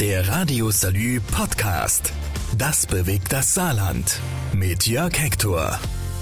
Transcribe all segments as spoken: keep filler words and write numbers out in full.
Der Radio Salü Podcast. Das bewegt das Saarland. Mit Jörg Hector.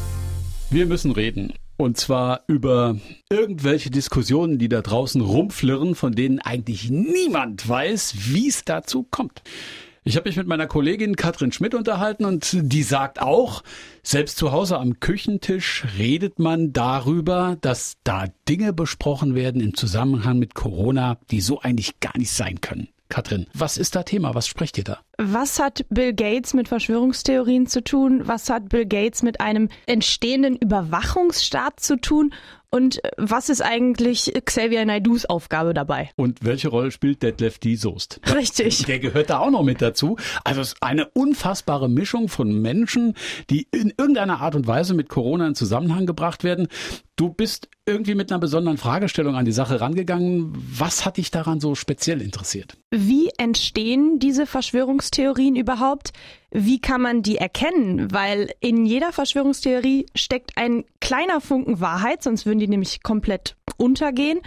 Wir müssen reden. Und zwar über irgendwelche Diskussionen, die da draußen rumflirren, von denen eigentlich niemand weiß, wie es dazu kommt. Ich habe mich mit meiner Kollegin Katrin Schmidt unterhalten und die sagt auch, selbst zu Hause am Küchentisch redet man darüber, dass da Dinge besprochen werden im Zusammenhang mit Corona, die so eigentlich gar nicht sein können. Katrin, was ist da Thema? Was sprecht ihr da? Was hat Bill Gates mit Verschwörungstheorien zu tun? Was hat Bill Gates mit einem entstehenden Überwachungsstaat zu tun? Und was ist eigentlich Xavier Naidus Aufgabe dabei? Und welche Rolle spielt Detlef die Soest? Richtig. Der gehört da auch noch mit dazu. Also es ist eine unfassbare Mischung von Menschen, die in irgendeiner Art und Weise mit Corona in Zusammenhang gebracht werden. Du bist irgendwie mit einer besonderen Fragestellung an die Sache rangegangen. Was hat dich daran so speziell interessiert? Wie entstehen diese Verschwörungstheorien überhaupt? Wie kann man die erkennen? Weil in jeder Verschwörungstheorie steckt ein kleiner Funken Wahrheit, sonst würden die nämlich komplett untergehen.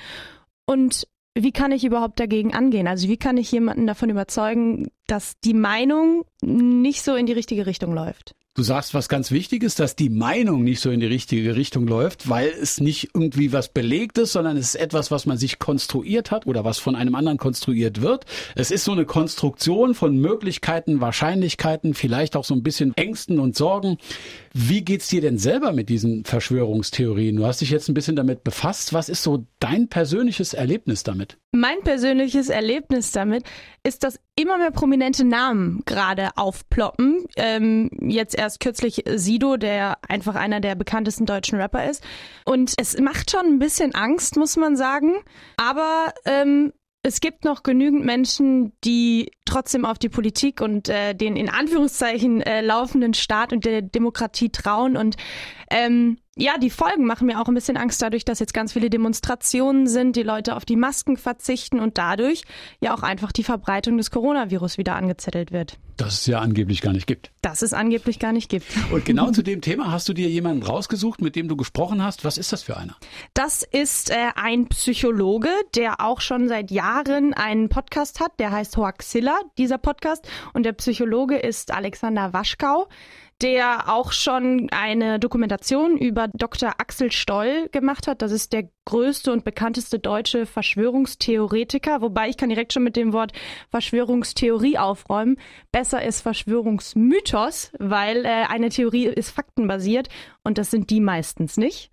Und wie kann ich überhaupt dagegen angehen? Also wie kann ich jemanden davon überzeugen, dass die Meinung nicht so in die richtige Richtung läuft? Du sagst was ganz Wichtiges, dass die Meinung nicht so in die richtige Richtung läuft, weil es nicht irgendwie was belegt ist, sondern es ist etwas, was man sich konstruiert hat oder was von einem anderen konstruiert wird. Es ist so eine Konstruktion von Möglichkeiten, Wahrscheinlichkeiten, vielleicht auch so ein bisschen Ängsten und Sorgen. Wie geht's dir denn selber mit diesen Verschwörungstheorien? Du hast dich jetzt ein bisschen damit befasst. Was ist so dein persönliches Erlebnis damit? Mein persönliches Erlebnis damit ist, dass immer mehr prominente Namen gerade aufploppen. Ähm, jetzt erst kürzlich Sido, der einfach einer der bekanntesten deutschen Rapper ist. Und es macht schon ein bisschen Angst, muss man sagen. Aber ähm, es gibt noch genügend Menschen, die trotzdem auf die Politik und äh, den in Anführungszeichen äh, laufenden Staat und der Demokratie trauen. Und ähm, ja, die Folgen machen mir auch ein bisschen Angst dadurch, dass jetzt ganz viele Demonstrationen sind, die Leute auf die Masken verzichten und dadurch ja auch einfach die Verbreitung des Coronavirus wieder angezettelt wird. Dass es ja angeblich gar nicht gibt. Dass es angeblich gar nicht gibt. Und genau zu dem Thema hast du dir jemanden rausgesucht, mit dem du gesprochen hast. Was ist das für einer? Das ist äh, ein Psychologe, der auch schon seit Jahren einen Podcast hat, der heißt Hoaxilla, dieser Podcast. Und der Psychologe ist Alexander Waschkau, der auch schon eine Dokumentation über Doktor Axel Stoll gemacht hat. Das ist der größte und bekannteste deutsche Verschwörungstheoretiker, wobei ich kann direkt schon mit dem Wort Verschwörungstheorie aufräumen. Besser ist Verschwörungsmythos, weil äh, eine Theorie ist faktenbasiert und das sind die meistens nicht.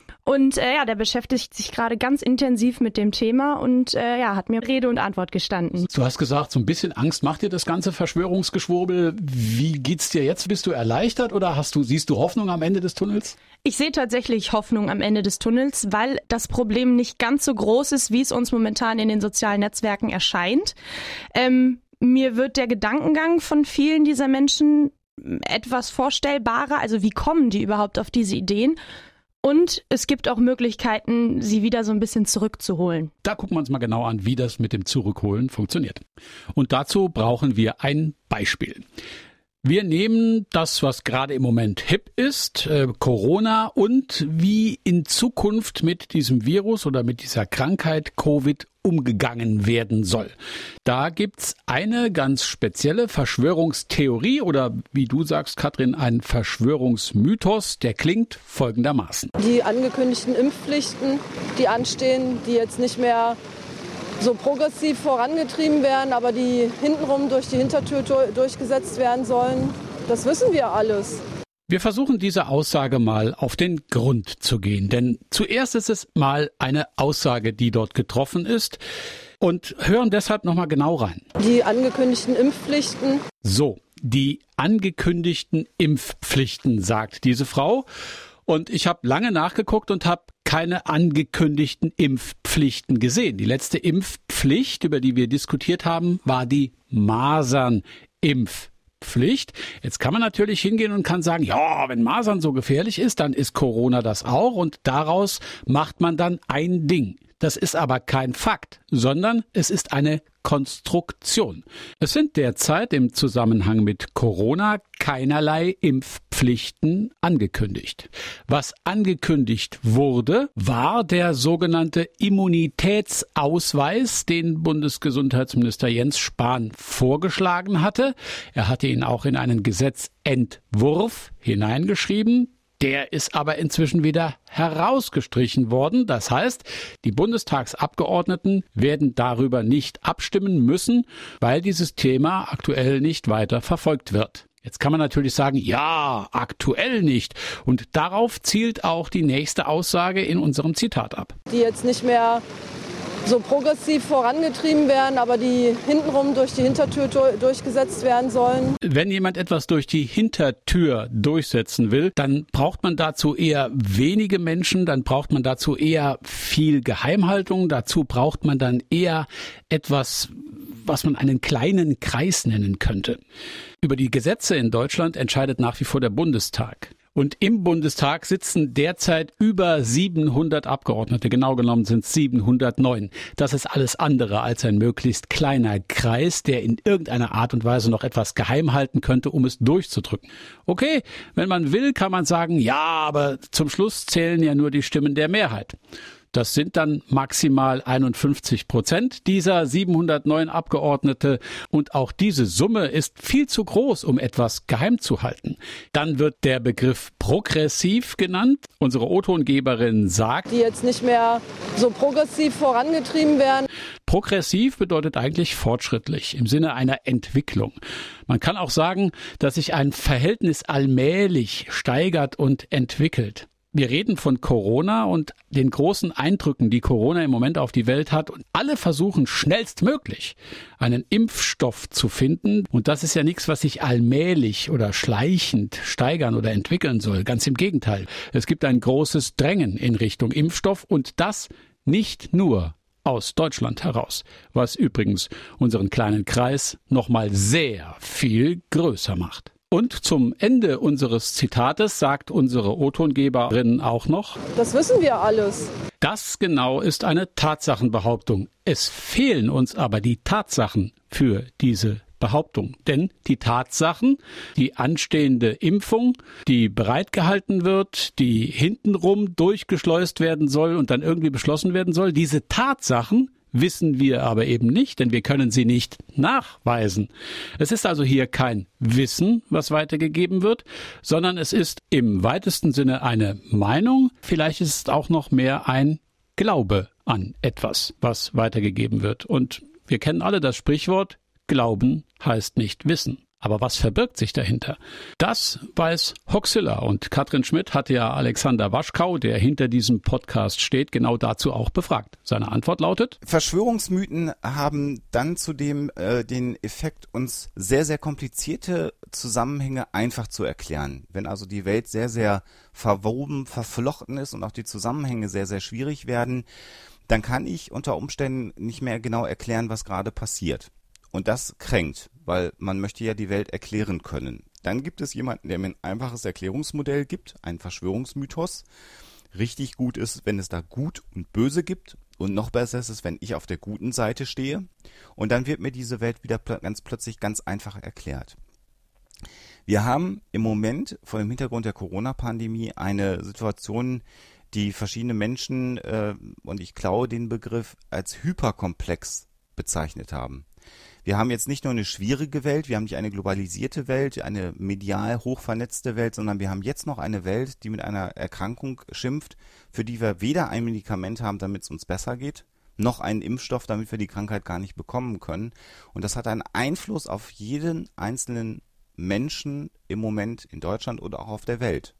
Und äh, ja, der beschäftigt sich gerade ganz intensiv mit dem Thema und äh, ja, hat mir Rede und Antwort gestanden. Du hast gesagt, so ein bisschen Angst macht dir das ganze Verschwörungsgeschwurbel. Wie geht's dir jetzt? Bist du erleichtert oder hast du, siehst du Hoffnung am Ende des Tunnels? Ich sehe tatsächlich Hoffnung am Ende des Tunnels, weil das Problem nicht ganz so groß ist, wie es uns momentan in den sozialen Netzwerken erscheint. Ähm, mir wird der Gedankengang von vielen dieser Menschen etwas vorstellbarer. Also wie kommen die überhaupt auf diese Ideen? Und es gibt auch Möglichkeiten, sie wieder so ein bisschen zurückzuholen. Da gucken wir uns mal genau an, wie das mit dem Zurückholen funktioniert. Und dazu brauchen wir ein Beispiel. Wir nehmen das, was gerade im Moment hip ist, äh, Corona, und wie in Zukunft mit diesem Virus oder mit dieser Krankheit Covid umgegangen werden soll. Da gibt's eine ganz spezielle Verschwörungstheorie oder wie du sagst, Katrin, ein Verschwörungsmythos, der klingt folgendermaßen. Die angekündigten Impfpflichten, die anstehen, die jetzt nicht mehr so progressiv vorangetrieben werden, aber die hintenrum durch die Hintertür durchgesetzt werden sollen, das wissen wir alles. Wir versuchen diese Aussage mal auf den Grund zu gehen, denn zuerst ist es mal eine Aussage, die dort getroffen ist, und hören deshalb nochmal genau rein. Die angekündigten Impfpflichten. So, die angekündigten Impfpflichten, sagt diese Frau. Und ich habe lange nachgeguckt und habe keine angekündigten Impfpflichten gesehen. Die letzte Impfpflicht, über die wir diskutiert haben, war die Masernimpfpflicht. Pflicht. Jetzt kann man natürlich hingehen und kann sagen, ja, wenn Masern so gefährlich ist, dann ist Corona das auch und daraus macht man dann ein Ding. Das ist aber kein Fakt, sondern es ist eine Konstruktion. Es sind derzeit im Zusammenhang mit Corona keinerlei Impfpflichten angekündigt. Was angekündigt wurde, war der sogenannte Immunitätsausweis, den Bundesgesundheitsminister Jens Spahn vorgeschlagen hatte. Er hatte ihn auch in einen Gesetzentwurf hineingeschrieben. Der ist aber inzwischen wieder herausgestrichen worden. Das heißt, die Bundestagsabgeordneten werden darüber nicht abstimmen müssen, weil dieses Thema aktuell nicht weiter verfolgt wird. Jetzt kann man natürlich sagen, ja, aktuell nicht. Und darauf zielt auch die nächste Aussage in unserem Zitat ab. Die jetzt nicht mehr so progressiv vorangetrieben werden, aber die hintenrum durch die Hintertür durchgesetzt werden sollen. Wenn jemand etwas durch die Hintertür durchsetzen will, dann braucht man dazu eher wenige Menschen, dann braucht man dazu eher viel Geheimhaltung, dazu braucht man dann eher etwas, was man einen kleinen Kreis nennen könnte. Über die Gesetze in Deutschland entscheidet nach wie vor der Bundestag. Und im Bundestag sitzen derzeit über siebenhundert Abgeordnete. Genau genommen sind es siebenhundertneun. Das ist alles andere als ein möglichst kleiner Kreis, der in irgendeiner Art und Weise noch etwas geheim halten könnte, um es durchzudrücken. Okay, wenn man will, kann man sagen, ja, aber zum Schluss zählen ja nur die Stimmen der Mehrheit. Das sind dann maximal einundfünfzig Prozent dieser siebenhundertneun Abgeordnete. Und auch diese Summe ist viel zu groß, um etwas geheim zu halten. Dann wird der Begriff progressiv genannt. Unsere O-Tongeberin sagt, die jetzt nicht mehr so progressiv vorangetrieben werden. Progressiv bedeutet eigentlich fortschrittlich im Sinne einer Entwicklung. Man kann auch sagen, dass sich ein Verhältnis allmählich steigert und entwickelt. Wir reden von Corona und den großen Eindrücken, die Corona im Moment auf die Welt hat. Und alle versuchen schnellstmöglich einen Impfstoff zu finden. Und das ist ja nichts, was sich allmählich oder schleichend steigern oder entwickeln soll. Ganz im Gegenteil. Es gibt ein großes Drängen in Richtung Impfstoff und das nicht nur aus Deutschland heraus, was übrigens unseren kleinen Kreis nochmal sehr viel größer macht. Und zum Ende unseres Zitates sagt unsere O-Tongeberin auch noch, das wissen wir alles. Das genau ist eine Tatsachenbehauptung. Es fehlen uns aber die Tatsachen für diese Behauptung. Denn die Tatsachen, die anstehende Impfung, die bereitgehalten wird, die hintenrum durchgeschleust werden soll und dann irgendwie beschlossen werden soll, diese Tatsachen wissen wir aber eben nicht, denn wir können sie nicht nachweisen. Es ist also hier kein Wissen, was weitergegeben wird, sondern es ist im weitesten Sinne eine Meinung. Vielleicht ist es auch noch mehr ein Glaube an etwas, was weitergegeben wird. Und wir kennen alle das Sprichwort, Glauben heißt nicht Wissen. Aber was verbirgt sich dahinter? Das weiß Hoaxilla und Katrin Schmidt hat ja Alexander Waschkau, der hinter diesem Podcast steht, genau dazu auch befragt. Seine Antwort lautet: Verschwörungsmythen haben dann zudem äh, den Effekt, uns sehr, sehr komplizierte Zusammenhänge einfach zu erklären. Wenn also die Welt sehr, sehr verwoben, verflochten ist und auch die Zusammenhänge sehr, sehr schwierig werden, dann kann ich unter Umständen nicht mehr genau erklären, was gerade passiert. Und das kränkt, weil man möchte ja die Welt erklären können. Dann gibt es jemanden, der mir ein einfaches Erklärungsmodell gibt, einen Verschwörungsmythos. Richtig gut ist, wenn es da Gut und Böse gibt. Und noch besser ist es, wenn ich auf der guten Seite stehe. Und dann wird mir diese Welt wieder pl- ganz plötzlich ganz einfach erklärt. Wir haben im Moment vor dem Hintergrund der Corona-Pandemie eine Situation, die verschiedene Menschen, äh, und ich klaue den Begriff, als hyperkomplex bezeichnet haben. Wir haben jetzt nicht nur eine schwierige Welt, wir haben nicht eine globalisierte Welt, eine medial hochvernetzte Welt, sondern wir haben jetzt noch eine Welt, die mit einer Erkrankung schimpft, für die wir weder ein Medikament haben, damit es uns besser geht, noch einen Impfstoff, damit wir die Krankheit gar nicht bekommen können. Und das hat einen Einfluss auf jeden einzelnen Menschen im Moment in Deutschland oder auch auf der Welt.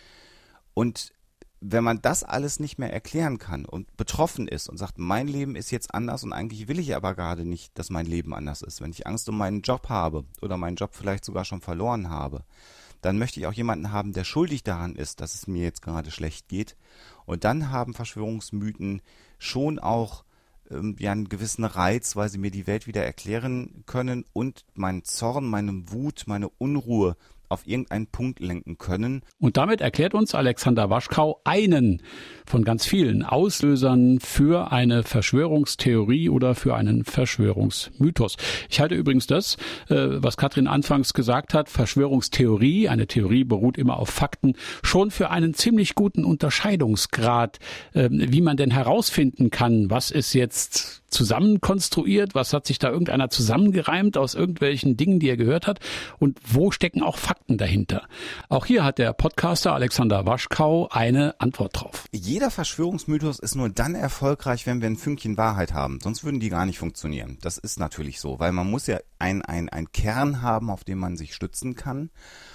Und wenn man das alles nicht mehr erklären kann und betroffen ist und sagt, mein Leben ist jetzt anders und eigentlich will ich aber gerade nicht, dass mein Leben anders ist, wenn ich Angst um meinen Job habe oder meinen Job vielleicht sogar schon verloren habe, dann möchte ich auch jemanden haben, der schuldig daran ist, dass es mir jetzt gerade schlecht geht. Und dann haben Verschwörungsmythen schon auch ähm, ja, einen gewissen Reiz, weil sie mir die Welt wieder erklären können und meinen Zorn, meine Wut, meine Unruhe auf irgendeinen Punkt lenken können. Und damit erklärt uns Alexander Waschkau einen von ganz vielen Auslösern für eine Verschwörungstheorie oder für einen Verschwörungsmythos. Ich halte übrigens das, was Katrin anfangs gesagt hat, Verschwörungstheorie, eine Theorie beruht immer auf Fakten, schon für einen ziemlich guten Unterscheidungsgrad, wie man denn herausfinden kann, was ist jetzt zusammenkonstruiert, was hat sich da irgendeiner zusammengereimt aus irgendwelchen Dingen, die er gehört hat und wo stecken auch Fakten dahinter. Auch hier hat der Podcaster Alexander Waschkau eine Antwort drauf. Jeder Verschwörungsmythos ist nur dann erfolgreich, wenn wir ein Fünkchen Wahrheit haben, sonst würden die gar nicht funktionieren. Das ist natürlich so, weil man muss ja ein, ein, ein Kern haben, auf den man sich stützen kann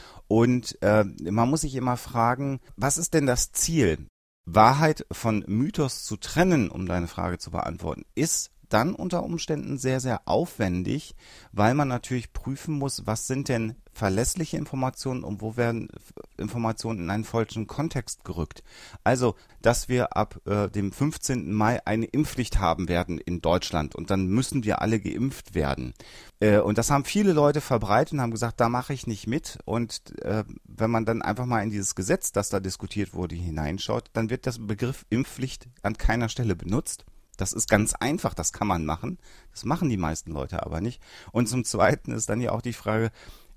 und äh, man muss sich immer fragen, was ist denn das Ziel? Wahrheit von Mythos zu trennen, um deine Frage zu beantworten, ist dann unter Umständen sehr, sehr aufwendig, weil man natürlich prüfen muss, was sind denn verlässliche Informationen und wo werden Informationen in einen falschen Kontext gerückt. Also, dass wir ab äh, dem fünfzehnten Mai eine Impfpflicht haben werden in Deutschland und dann müssen wir alle geimpft werden. Äh, und das haben viele Leute verbreitet und haben gesagt, da mache ich nicht mit. Und äh, wenn man dann einfach mal in dieses Gesetz, das da diskutiert wurde, hineinschaut, dann wird das Begriff Impfpflicht an keiner Stelle benutzt. Das ist ganz einfach, das kann man machen. Das machen die meisten Leute aber nicht. Und zum Zweiten ist dann ja auch die Frage,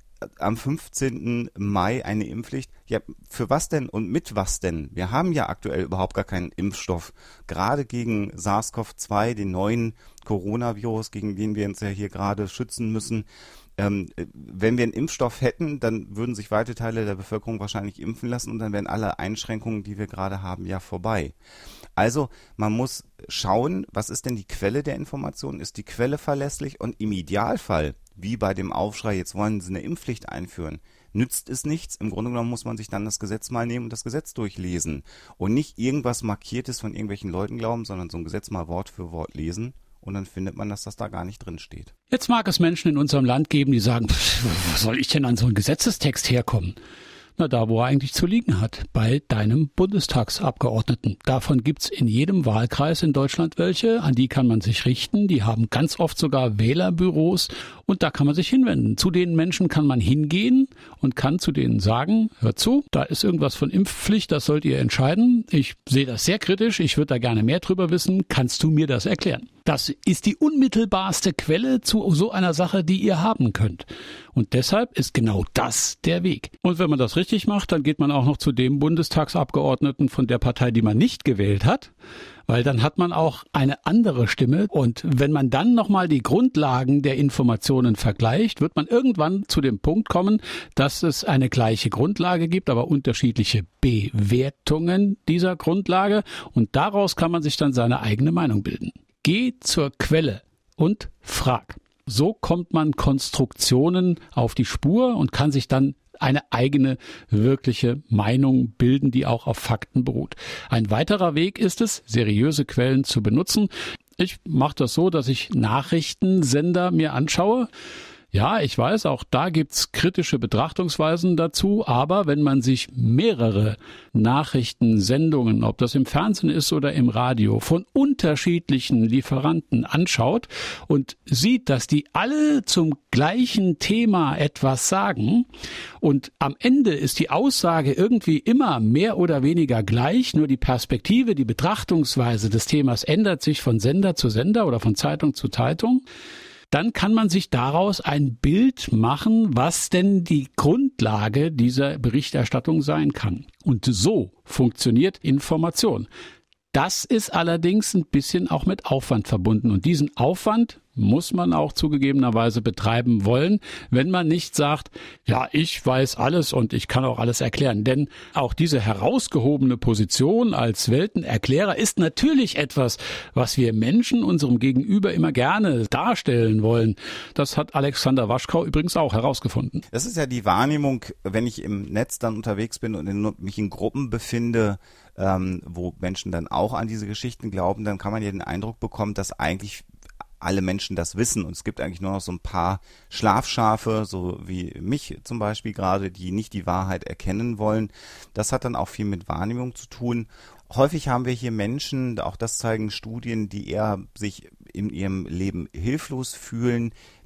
am fünfzehnten Mai eine Impfpflicht. Ja, für was denn und mit was denn? Wir haben ja aktuell überhaupt gar keinen Impfstoff. Gerade gegen SARS-C o V zwei, den neuen Coronavirus, gegen den wir uns ja hier gerade schützen müssen. Ähm, wenn wir einen Impfstoff hätten, dann würden sich weite Teile der Bevölkerung wahrscheinlich impfen lassen und dann wären alle Einschränkungen, die wir gerade haben, ja vorbei. Also man muss schauen, was ist denn die Quelle der Information? Ist die Quelle verlässlich? Und im Idealfall, wie bei dem Aufschrei, jetzt wollen sie eine Impfpflicht einführen, nützt es nichts. Im Grunde genommen muss man sich dann das Gesetz mal nehmen und das Gesetz durchlesen und nicht irgendwas Markiertes von irgendwelchen Leuten glauben, sondern so ein Gesetz mal Wort für Wort lesen. Und dann findet man, dass das da gar nicht drin steht. Jetzt mag es Menschen in unserem Land geben, die sagen, wo soll ich denn an so einen Gesetzestext herkommen? Na, da, wo er eigentlich zu liegen hat, bei deinem Bundestagsabgeordneten. Davon gibt's in jedem Wahlkreis in Deutschland welche, an die kann man sich richten. Die haben ganz oft sogar Wählerbüros und da kann man sich hinwenden. Zu den Menschen kann man hingehen und kann zu denen sagen, hört zu, da ist irgendwas von Impfpflicht, das sollt ihr entscheiden. Ich sehe das sehr kritisch, ich würde da gerne mehr drüber wissen. Kannst du mir das erklären? Das ist die unmittelbarste Quelle zu so einer Sache, die ihr haben könnt. Und deshalb ist genau das der Weg. Und wenn man das richtig macht, dann geht man auch noch zu dem Bundestagsabgeordneten von der Partei, die man nicht gewählt hat, weil dann hat man auch eine andere Stimme. Und wenn man dann nochmal die Grundlagen der Informationen vergleicht, wird man irgendwann zu dem Punkt kommen, dass es eine gleiche Grundlage gibt, aber unterschiedliche Bewertungen dieser Grundlage. Und daraus kann man sich dann seine eigene Meinung bilden. Geh zur Quelle und frag. So kommt man Konstruktionen auf die Spur und kann sich dann eine eigene, wirkliche Meinung bilden, die auch auf Fakten beruht. Ein weiterer Weg ist es, seriöse Quellen zu benutzen. Ich mache das so, dass ich Nachrichtensender mir anschaue. Ja, ich weiß, auch da gibt's kritische Betrachtungsweisen dazu, aber wenn man sich mehrere Nachrichtensendungen, ob das im Fernsehen ist oder im Radio, von unterschiedlichen Lieferanten anschaut und sieht, dass die alle zum gleichen Thema etwas sagen und am Ende ist die Aussage irgendwie immer mehr oder weniger gleich, nur die Perspektive, die Betrachtungsweise des Themas ändert sich von Sender zu Sender oder von Zeitung zu Zeitung, dann kann man sich daraus ein Bild machen, was denn die Grundlage dieser Berichterstattung sein kann. Und so funktioniert Information. Das ist allerdings ein bisschen auch mit Aufwand verbunden. Und diesen Aufwand muss man auch zugegebenerweise betreiben wollen, wenn man nicht sagt, ja, ich weiß alles und ich kann auch alles erklären. Denn auch diese herausgehobene Position als Weltenerklärer ist natürlich etwas, was wir Menschen unserem Gegenüber immer gerne darstellen wollen. Das hat Alexander Waschkau übrigens auch herausgefunden. Das ist ja die Wahrnehmung, wenn ich im Netz dann unterwegs bin und in, mich in Gruppen befinde, ähm, wo Menschen dann auch an diese Geschichten glauben, dann kann man ja den Eindruck bekommen, dass eigentlich alle Menschen das wissen und es gibt eigentlich nur noch so ein paar Schlafschafe, so wie mich zum Beispiel gerade, die nicht die Wahrheit erkennen wollen. Das hat dann auch viel mit Wahrnehmung zu tun. Häufig haben wir hier Menschen, auch das zeigen Studien, die eher sich in ihrem Leben hilflos fühlen,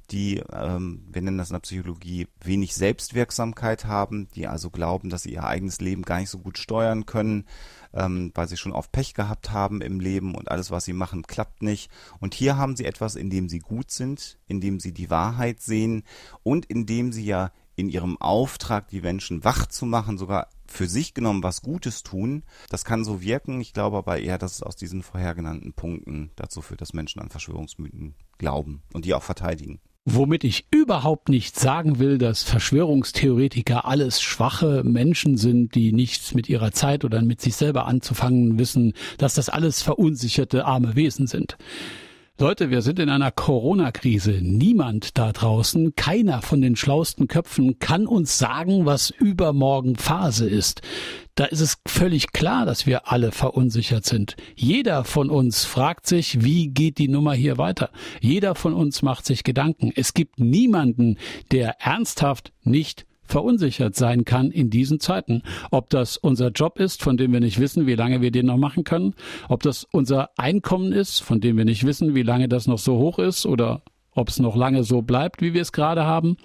die, ähm, wir nennen das in der Psychologie, wenig Selbstwirksamkeit haben, die also glauben, dass sie ihr eigenes Leben gar nicht so gut steuern können, ähm, weil sie schon oft Pech gehabt haben im Leben und alles, was sie machen, klappt nicht. Und hier haben sie etwas, in dem sie gut sind, in dem sie die Wahrheit sehen und in dem sie ja in ihrem Auftrag, die Menschen wach zu machen, sogar für sich genommen was Gutes tun. Das kann so wirken. Ich glaube aber eher, dass es aus diesen vorher genannten Punkten dazu führt, dass Menschen an Verschwörungsmythen glauben und die auch verteidigen. Womit ich überhaupt nicht sagen will, dass Verschwörungstheoretiker alles schwache Menschen sind, die nichts mit ihrer Zeit oder mit sich selber anzufangen wissen, dass das alles verunsicherte, arme Wesen sind. Leute, wir sind in einer Corona-Krise. Niemand da draußen, keiner von den schlauesten Köpfen kann uns sagen, was übermorgen Phase ist. Da ist es völlig klar, dass wir alle verunsichert sind. Jeder von uns fragt sich, wie geht die Nummer hier weiter? Jeder von uns macht sich Gedanken. Es gibt niemanden, der ernsthaft nicht verunsichert sein kann in diesen Zeiten. Ob das unser Job ist, von dem wir nicht wissen, wie lange wir den noch machen können, ob das unser Einkommen ist, von dem wir nicht wissen, wie lange das noch so hoch ist oder ob es noch lange so bleibt, wie wir es gerade haben.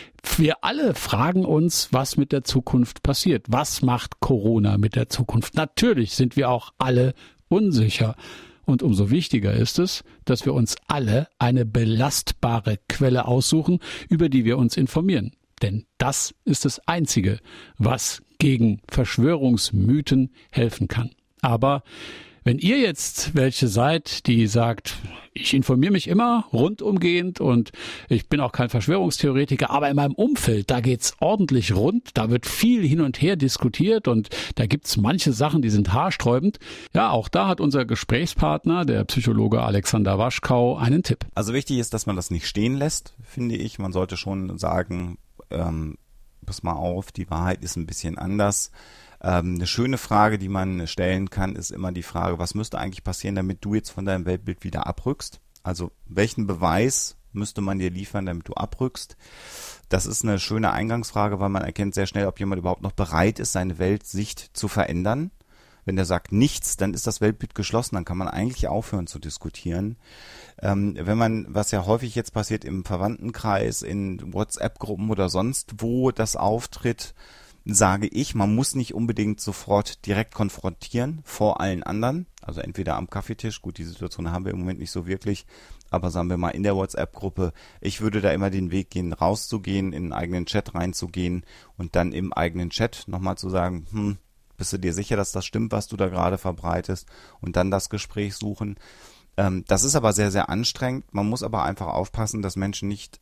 Wir alle fragen uns, was mit der Zukunft passiert. Was macht Corona mit der Zukunft? Natürlich sind wir auch alle unsicher. Und umso wichtiger ist es, dass wir uns alle eine belastbare Quelle aussuchen, über die wir uns informieren. Denn das ist das Einzige, was gegen Verschwörungsmythen helfen kann. Aber wenn ihr jetzt welche seid, die sagt, ich informiere mich immer rundumgehend und ich bin auch kein Verschwörungstheoretiker, aber in meinem Umfeld, da geht's ordentlich rund, da wird viel hin und her diskutiert und da gibt's manche Sachen, die sind haarsträubend. Ja, auch da hat unser Gesprächspartner, der Psychologe Alexander Waschkau, einen Tipp. Also wichtig ist, dass man das nicht stehen lässt, finde ich. Man sollte schon sagen, ähm, pass mal auf, die Wahrheit ist ein bisschen anders. Ähm, eine schöne Frage, die man stellen kann, ist immer die Frage, was müsste eigentlich passieren, damit du jetzt von deinem Weltbild wieder abrückst? Also welchen Beweis müsste man dir liefern, damit du abrückst? Das ist eine schöne Eingangsfrage, weil man erkennt sehr schnell, ob jemand überhaupt noch bereit ist, seine Weltsicht zu verändern. Wenn der sagt nichts, dann ist das Weltbild geschlossen, dann kann man eigentlich aufhören zu diskutieren. Ähm, wenn man, was ja häufig jetzt passiert im Verwandtenkreis, in WhatsApp-Gruppen oder sonst wo das auftritt, sage ich, man muss nicht unbedingt sofort direkt konfrontieren vor allen anderen. Also entweder am Kaffeetisch, gut, die Situation haben wir im Moment nicht so wirklich, aber sagen wir mal in der WhatsApp-Gruppe, ich würde da immer den Weg gehen, rauszugehen, in einen eigenen Chat reinzugehen und dann im eigenen Chat nochmal zu sagen, hm, bist du dir sicher, dass das stimmt, was du da gerade verbreitest, und dann das Gespräch suchen. Ähm, das ist aber sehr, sehr anstrengend. Man muss aber einfach aufpassen, dass Menschen nicht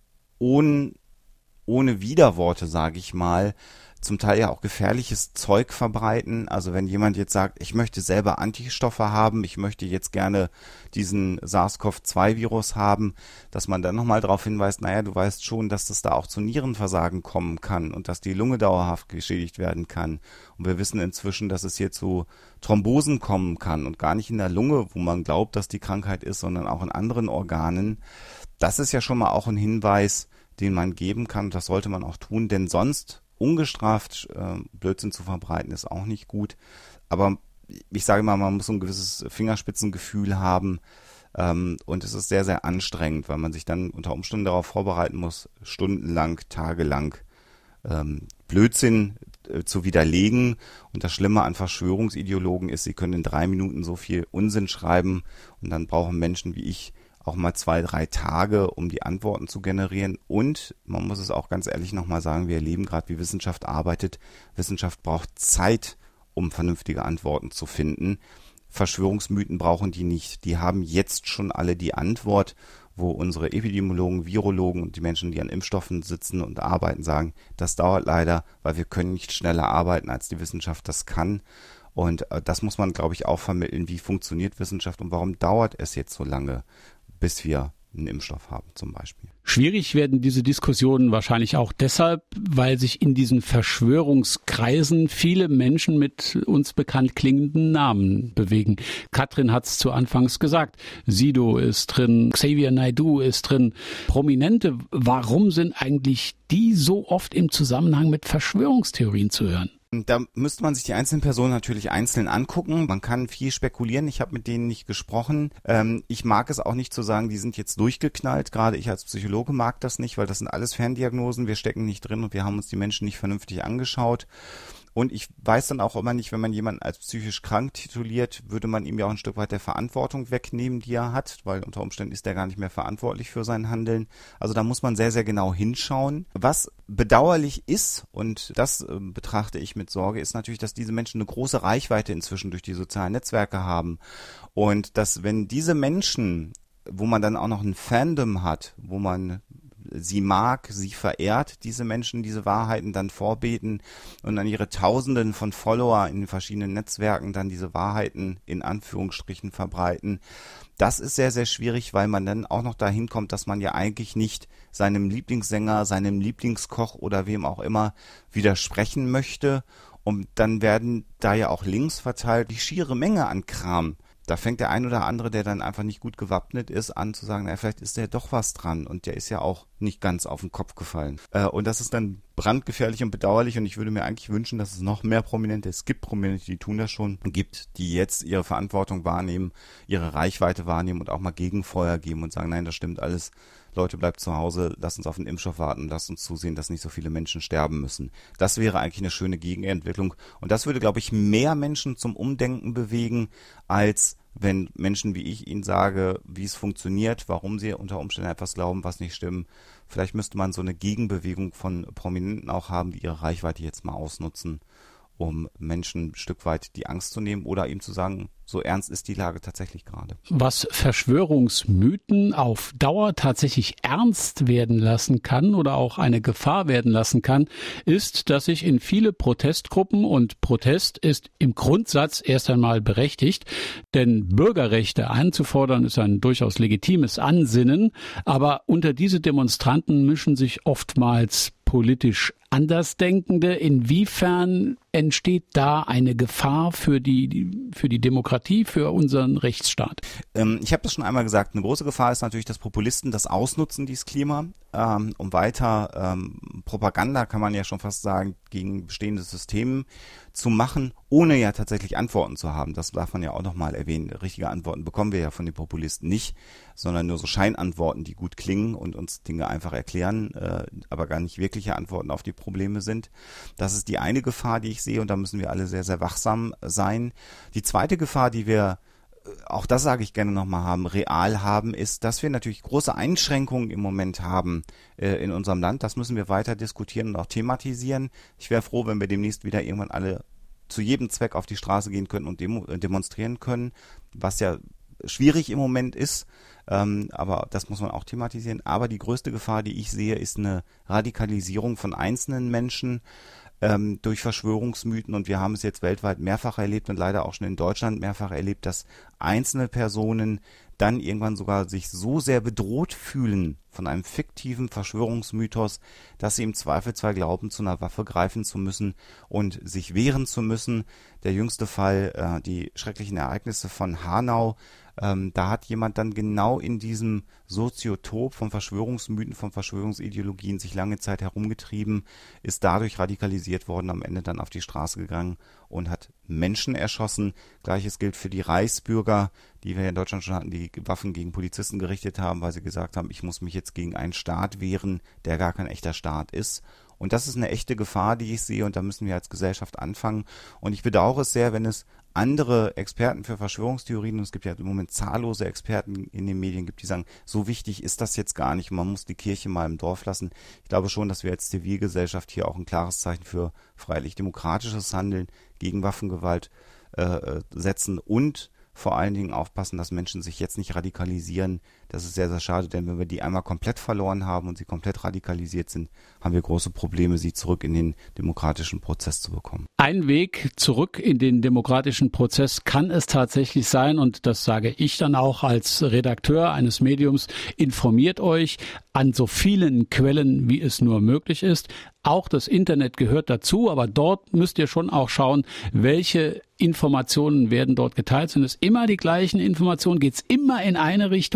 ohne, ohne Widerworte, sage ich mal, zum Teil ja auch gefährliches Zeug verbreiten. Also wenn jemand jetzt sagt, ich möchte selber Antistoffe haben, ich möchte jetzt gerne diesen SARS-C o V zwei Virus haben, dass man dann nochmal darauf hinweist, naja, du weißt schon, dass das da auch zu Nierenversagen kommen kann und dass die Lunge dauerhaft geschädigt werden kann. Und wir wissen inzwischen, dass es hier zu Thrombosen kommen kann und gar nicht in der Lunge, wo man glaubt, dass die Krankheit ist, sondern auch in anderen Organen. Das ist ja schon mal auch ein Hinweis, den man geben kann. Das sollte man auch tun, denn sonst ungestraft äh, Blödsinn zu verbreiten ist auch nicht gut. Aber ich sage mal, man muss so ein gewisses Fingerspitzengefühl haben, ähm, und es ist sehr, sehr anstrengend, weil man sich dann unter Umständen darauf vorbereiten muss, stundenlang, tagelang ähm, Blödsinn äh, zu widerlegen. Und das Schlimme an Verschwörungsideologen ist, sie können in drei Minuten so viel Unsinn schreiben und dann brauchen Menschen wie ich auch mal zwei, drei Tage, um die Antworten zu generieren. Und man muss es auch ganz ehrlich nochmal sagen, wir erleben gerade, wie Wissenschaft arbeitet. Wissenschaft braucht Zeit, um vernünftige Antworten zu finden. Verschwörungsmythen brauchen die nicht. Die haben jetzt schon alle die Antwort, wo unsere Epidemiologen, Virologen und die Menschen, die an Impfstoffen sitzen und arbeiten, sagen, das dauert leider, weil wir können nicht schneller arbeiten, als die Wissenschaft das kann. Und das muss man, glaube ich, auch vermitteln. Wie funktioniert Wissenschaft und warum dauert es jetzt so lange, bis wir einen Impfstoff haben zum Beispiel? Schwierig werden diese Diskussionen wahrscheinlich auch deshalb, weil sich in diesen Verschwörungskreisen viele Menschen mit uns bekannt klingenden Namen bewegen. Katrin hat es zu Anfangs gesagt. Sido ist drin, Xavier Naidoo ist drin. Prominente, warum sind eigentlich die so oft im Zusammenhang mit Verschwörungstheorien zu hören? Da müsste man sich die einzelnen Personen natürlich einzeln angucken. Man kann viel spekulieren. Ich habe mit denen nicht gesprochen. Ähm, ich mag es auch nicht zu sagen, die sind jetzt durchgeknallt. Gerade ich als Psychologe mag das nicht, weil das sind alles Ferndiagnosen. Wir stecken nicht drin und wir haben uns die Menschen nicht vernünftig angeschaut. Und ich weiß dann auch immer nicht, wenn man jemanden als psychisch krank tituliert, würde man ihm ja auch ein Stück weit der Verantwortung wegnehmen, die er hat, weil unter Umständen ist er gar nicht mehr verantwortlich für sein Handeln. Also da muss man sehr, sehr genau hinschauen. Was bedauerlich ist, und das äh, betrachte ich mit Sorge, ist natürlich, dass diese Menschen eine große Reichweite inzwischen durch die sozialen Netzwerke haben. Und dass, wenn diese Menschen, wo man dann auch noch ein Fandom hat, wo man sie mag, sie verehrt, diese Menschen, diese Wahrheiten dann vorbeten und an ihre Tausenden von Follower in den verschiedenen Netzwerken dann diese Wahrheiten in Anführungsstrichen verbreiten. Das ist sehr, sehr schwierig, weil man dann auch noch dahin kommt, dass man ja eigentlich nicht seinem Lieblingssänger, seinem Lieblingskoch oder wem auch immer widersprechen möchte. Und dann werden da ja auch Links verteilt, die schiere Menge an Kram. Da fängt der ein oder andere, der dann einfach nicht gut gewappnet ist, an zu sagen, na, vielleicht ist der doch was dran und der ist ja auch nicht ganz auf den Kopf gefallen. Äh, und das ist dann brandgefährlich und bedauerlich und ich würde mir eigentlich wünschen, dass es noch mehr Prominente, es gibt Prominente, die tun das schon, gibt, die jetzt ihre Verantwortung wahrnehmen, ihre Reichweite wahrnehmen und auch mal Gegenfeuer geben und sagen, nein, das stimmt alles. Leute, bleibt zu Hause, lasst uns auf den Impfstoff warten, lasst uns zusehen, dass nicht so viele Menschen sterben müssen. Das wäre eigentlich eine schöne Gegenentwicklung und das würde, glaube ich, mehr Menschen zum Umdenken bewegen, als wenn Menschen wie ich ihnen sage, wie es funktioniert, warum sie unter Umständen etwas glauben, was nicht stimmt. Vielleicht müsste man so eine Gegenbewegung von Prominenten auch haben, die ihre Reichweite jetzt mal ausnutzen, um Menschen ein Stück weit die Angst zu nehmen oder ihm zu sagen, so ernst ist die Lage tatsächlich gerade. Was Verschwörungsmythen auf Dauer tatsächlich ernst werden lassen kann oder auch eine Gefahr werden lassen kann, ist, dass sich in viele Protestgruppen, und Protest ist im Grundsatz erst einmal berechtigt, denn Bürgerrechte einzufordern ist ein durchaus legitimes Ansinnen, aber unter diese Demonstranten mischen sich oftmals politisch Andersdenkende. Inwiefern entsteht da eine Gefahr für die, für die Demokratie, für unseren Rechtsstaat? Ähm, ich habe das schon einmal gesagt, eine große Gefahr ist natürlich, dass Populisten das ausnutzen, dieses Klima, ähm, um weiter ähm, Propaganda, kann man ja schon fast sagen, gegen bestehende Systeme zu machen, ohne ja tatsächlich Antworten zu haben. Das darf man ja auch nochmal erwähnen. Richtige Antworten bekommen wir ja von den Populisten nicht, sondern nur so Scheinantworten, die gut klingen und uns Dinge einfach erklären, äh, aber gar nicht wirkliche Antworten auf die Probleme sind. Das ist die eine Gefahr, die ich sehe, und da müssen wir alle sehr, sehr wachsam sein. Die zweite Gefahr, die wir, auch das sage ich gerne nochmal, haben, real haben, ist, dass wir natürlich große Einschränkungen im Moment haben äh, in unserem Land. Das müssen wir weiter diskutieren und auch thematisieren. Ich wäre froh, wenn wir demnächst wieder irgendwann alle zu jedem Zweck auf die Straße gehen können und demo- demonstrieren können, was ja schwierig im Moment ist, ähm, aber das muss man auch thematisieren. Aber die größte Gefahr, die ich sehe, ist eine Radikalisierung von einzelnen Menschen ähm, durch Verschwörungsmythen, und wir haben es jetzt weltweit mehrfach erlebt und leider auch schon in Deutschland mehrfach erlebt, dass einzelne Personen dann irgendwann sogar sich so sehr bedroht fühlen von einem fiktiven Verschwörungsmythos, dass sie im Zweifelsfall glauben, zu einer Waffe greifen zu müssen und sich wehren zu müssen. Der jüngste Fall, äh, die schrecklichen Ereignisse von Hanau, ähm, da hat jemand dann genau in diesem Soziotop von Verschwörungsmythen, von Verschwörungsideologien sich lange Zeit herumgetrieben, ist dadurch radikalisiert worden, am Ende dann auf die Straße gegangen und hat Menschen erschossen. Gleiches gilt für die Reichsbürger, die wir in Deutschland schon hatten, die Waffen gegen Polizisten gerichtet haben, weil sie gesagt haben, ich muss mich jetzt gegen einen Staat wehren, der gar kein echter Staat ist. Und das ist eine echte Gefahr, die ich sehe, und da müssen wir als Gesellschaft anfangen. Und ich bedauere es sehr, wenn es andere Experten für Verschwörungstheorien, und es gibt ja im Moment zahllose Experten in den Medien gibt, die sagen, so wichtig ist das jetzt gar nicht, man muss die Kirche mal im Dorf lassen. Ich glaube schon, dass wir als Zivilgesellschaft hier auch ein klares Zeichen für freiheitlich-demokratisches Handeln gegen Waffengewalt äh, setzen und vor allen Dingen aufpassen, dass Menschen sich jetzt nicht radikalisieren. Das ist sehr, sehr schade, denn wenn wir die einmal komplett verloren haben und sie komplett radikalisiert sind, haben wir große Probleme, sie zurück in den demokratischen Prozess zu bekommen. Ein Weg zurück in den demokratischen Prozess kann es tatsächlich sein, und das sage ich dann auch als Redakteur eines Mediums: Informiert euch an so vielen Quellen, wie es nur möglich ist. Auch das Internet gehört dazu, aber dort müsst ihr schon auch schauen, welche Informationen werden dort geteilt. Sind es immer die gleichen Informationen? Geht es immer in eine Richtung?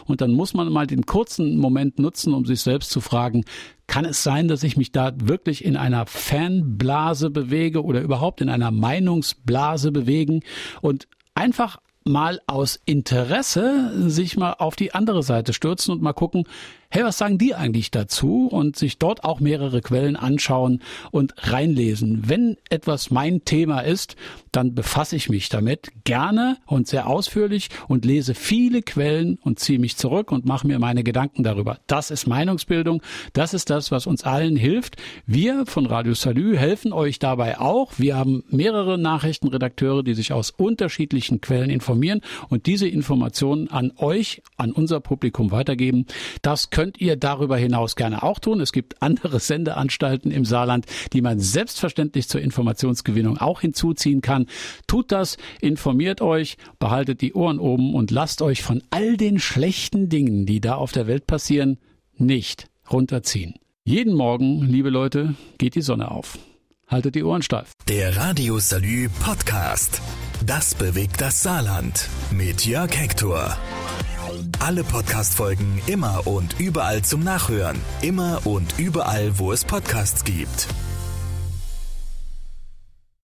Und dann muss man mal den kurzen Moment nutzen, um sich selbst zu fragen, kann es sein, dass ich mich da wirklich in einer Fanblase bewege oder überhaupt in einer Meinungsblase bewegen und einfach mal aus Interesse sich mal auf die andere Seite stürzen und mal gucken, hey, was sagen die eigentlich dazu? Und sich dort auch mehrere Quellen anschauen und reinlesen. Wenn etwas mein Thema ist, dann befasse ich mich damit gerne und sehr ausführlich und lese viele Quellen und ziehe mich zurück und mache mir meine Gedanken darüber. Das ist Meinungsbildung. Das ist das, was uns allen hilft. Wir von Radio Salü helfen euch dabei auch. Wir haben mehrere Nachrichtenredakteure, die sich aus unterschiedlichen Quellen informieren und diese Informationen an euch, an unser Publikum weitergeben. Das könnt ihr darüber hinaus gerne auch tun. Es gibt andere Sendeanstalten im Saarland, die man selbstverständlich zur Informationsgewinnung auch hinzuziehen kann. Tut das, informiert euch, behaltet die Ohren oben und lasst euch von all den schlechten Dingen, die da auf der Welt passieren, nicht runterziehen. Jeden Morgen, liebe Leute, geht die Sonne auf. Haltet die Ohren steif. Der Radio Salü Podcast. Das bewegt das Saarland. Mit Jörg Hector. Alle Podcast-Folgen immer und überall zum Nachhören. Immer und überall, wo es Podcasts gibt.